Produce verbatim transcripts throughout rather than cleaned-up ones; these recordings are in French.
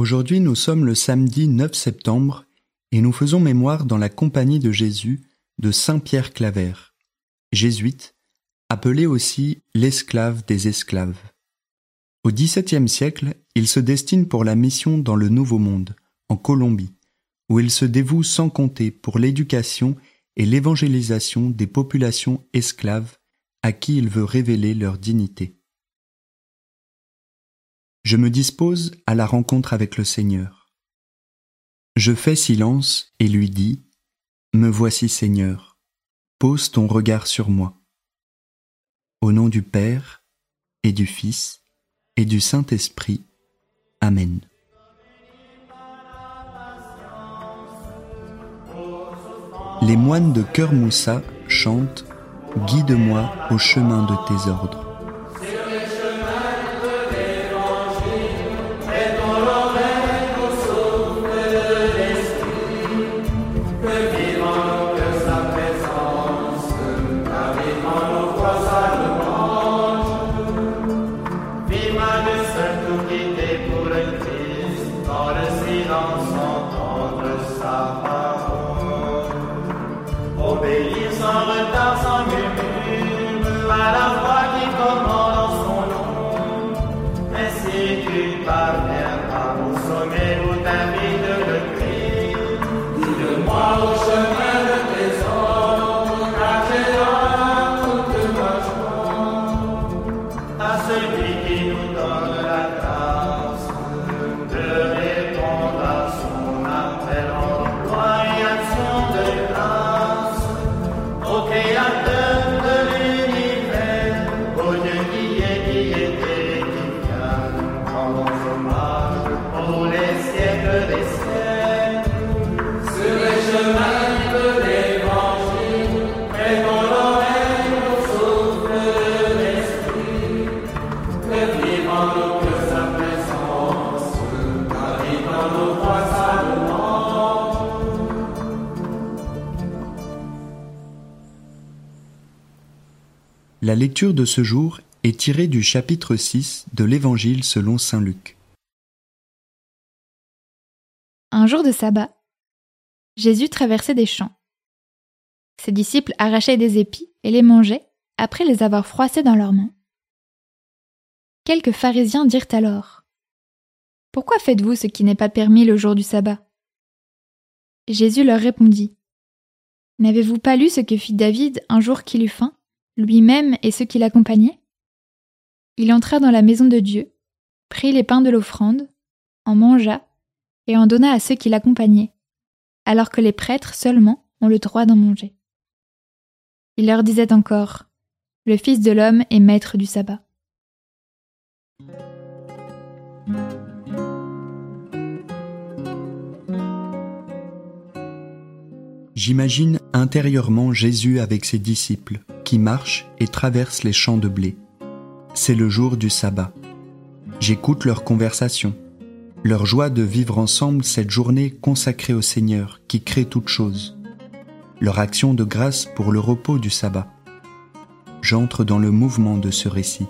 Aujourd'hui, nous sommes le samedi neuf septembre et nous faisons mémoire dans la compagnie de Jésus de saint Pierre Claver, jésuite, appelé aussi l'esclave des esclaves. Au dix-septième siècle, il se destine pour la mission dans le Nouveau Monde, en Colombie, où il se dévoue sans compter pour l'éducation et l'évangélisation des populations esclaves à qui il veut révéler leur dignité. Je me dispose à la rencontre avec le Seigneur. Je fais silence et lui dis « Me voici Seigneur, pose ton regard sur moi. » Au nom du Père et du Fils et du Saint-Esprit. Amen. Les moines de Cœur Moussa chantent « Guide-moi au chemin de tes ordres ». Obéir sans retard, sans murmure, à la voix qui commande en son nom. Mais si tu parviens à mon sommet où t'invite le cri, guide-moi au chemin de tes ordres, car j'ai là toute ma joie. À celui qui nous donne la grâce de répondre à son appel en emploi et action de grâce. Au Créateur de l'univers, au Dieu qui est, qui était et qui vient, nous rendons hommage pour les siècles des siècles. Sur les chemins de l'Évangile, prêtons l'oreille au souffle de l'Esprit, que vivant nous que sa présence, habite dans nos voix sa louange. La lecture de ce jour est tirée du chapitre six de l'Évangile selon saint Luc. Un jour de sabbat, Jésus traversait des champs. Ses disciples arrachaient des épis et les mangeaient après les avoir froissés dans leurs mains. Quelques pharisiens dirent alors : « Pourquoi faites-vous ce qui n'est pas permis le jour du sabbat ?» Jésus leur répondit : « N'avez-vous pas lu ce que fit David un jour qu'il eut faim, lui-même et ceux qui l'accompagnaient ? Il entra dans la maison de Dieu, prit les pains de l'offrande, en mangea et en donna à ceux qui l'accompagnaient, alors que les prêtres seulement ont le droit d'en manger. Il leur disait encore : Le Fils de l'homme est maître du sabbat. J'imagine intérieurement Jésus avec ses disciples qui marchent et traversent les champs de blé. C'est le jour du sabbat. J'écoute leur conversation, leur joie de vivre ensemble cette journée consacrée au Seigneur qui crée toutes choses, leur action de grâce pour le repos du sabbat. J'entre dans le mouvement de ce récit.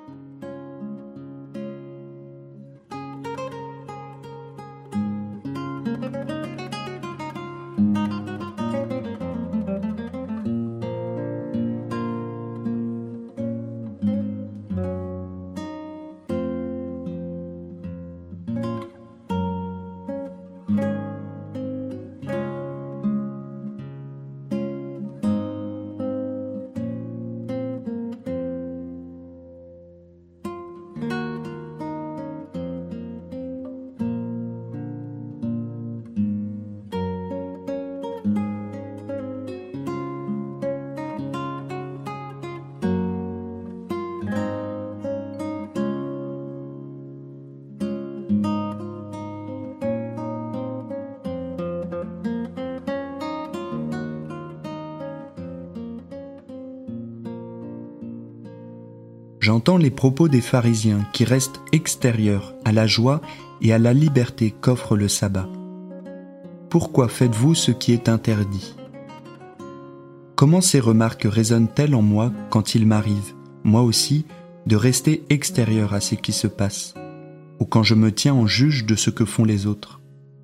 J'entends les propos des pharisiens qui restent extérieurs à la joie et à la liberté qu'offre le sabbat. Pourquoi faites-vous ce qui est interdit ? Comment ces remarques résonnent-elles en moi quand il m'arrive, moi aussi, de rester extérieur à ce qui se passe ? ou quand je me tiens en juge de ce que font les autres.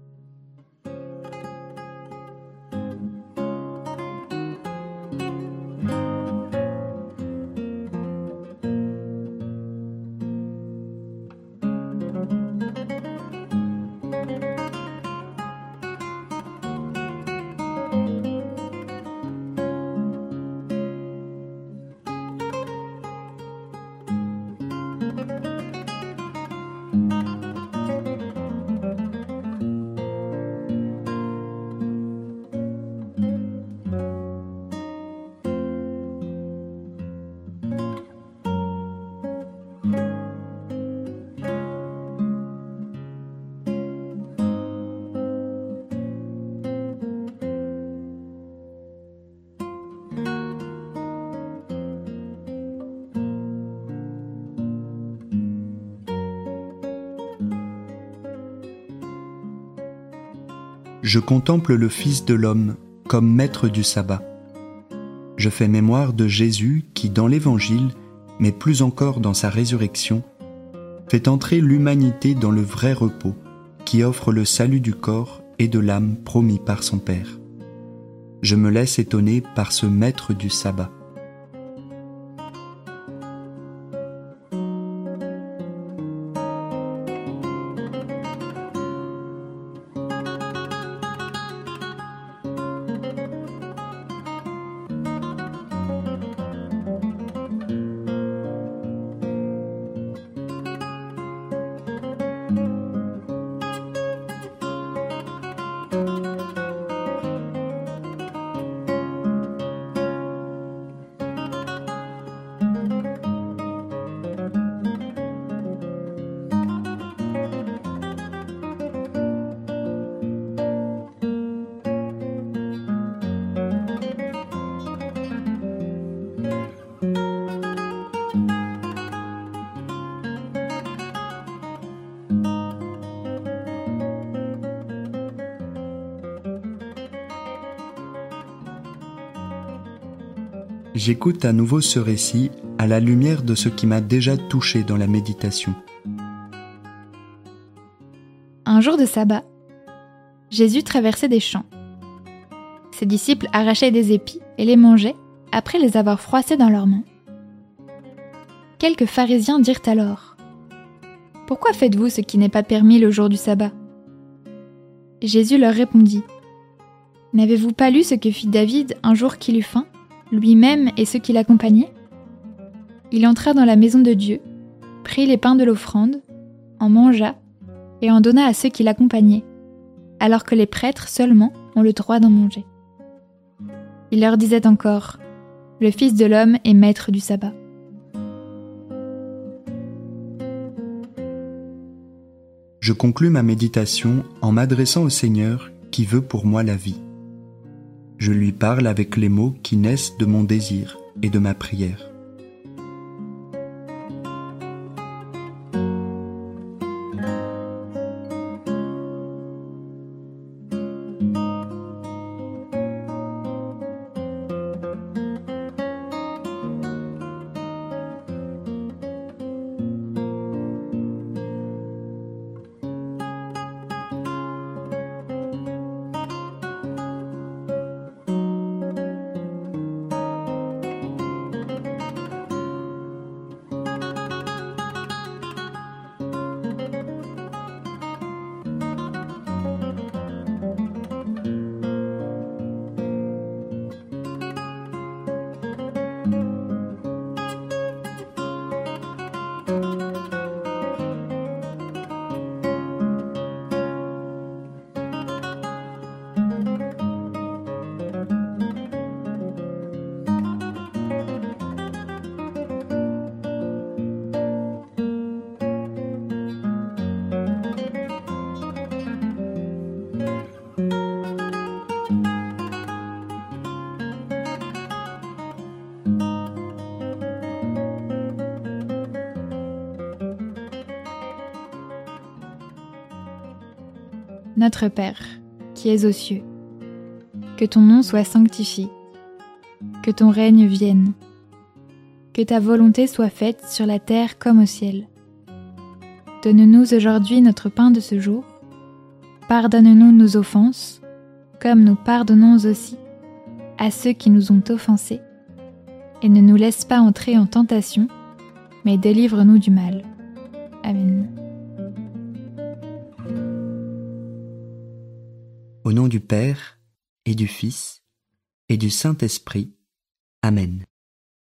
Je contemple le Fils de l'homme comme maître du sabbat. Je fais mémoire de Jésus qui, dans l'Évangile, mais plus encore dans sa résurrection, fait entrer l'humanité dans le vrai repos qui offre le salut du corps et de l'âme promis par son Père. Je me laisse étonner par ce maître du sabbat. J'écoute à nouveau ce récit à la lumière de ce qui m'a déjà touché dans la méditation. Un jour de sabbat, Jésus traversait des champs. Ses disciples arrachaient des épis et les mangeaient après les avoir froissés dans leurs mains. Quelques pharisiens dirent alors : « Pourquoi faites-vous ce qui n'est pas permis le jour du sabbat ?» Jésus leur répondit : « N'avez-vous pas lu ce que fit David un jour qu'il eut faim, lui-même et ceux qui l'accompagnaient ? Il entra dans la maison de Dieu, prit les pains de l'offrande, en mangea et en donna à ceux qui l'accompagnaient, alors que les prêtres seulement ont le droit d'en manger. Il leur disait encore : le Fils de l'homme est maître du sabbat. » Je conclus ma méditation en m'adressant au Seigneur qui veut pour moi la vie. Je lui parle avec les mots qui naissent de mon désir et de ma prière. Notre Père, qui es aux cieux, que ton nom soit sanctifié, que ton règne vienne, que ta volonté soit faite sur la terre comme au ciel. Donne-nous aujourd'hui notre pain de ce jour. Pardonne-nous nos offenses, comme nous pardonnons aussi à ceux qui nous ont offensés. Et ne nous laisse pas entrer en tentation, mais délivre-nous du mal. Amen. Au nom du Père, et du Fils, et du Saint-Esprit. Amen.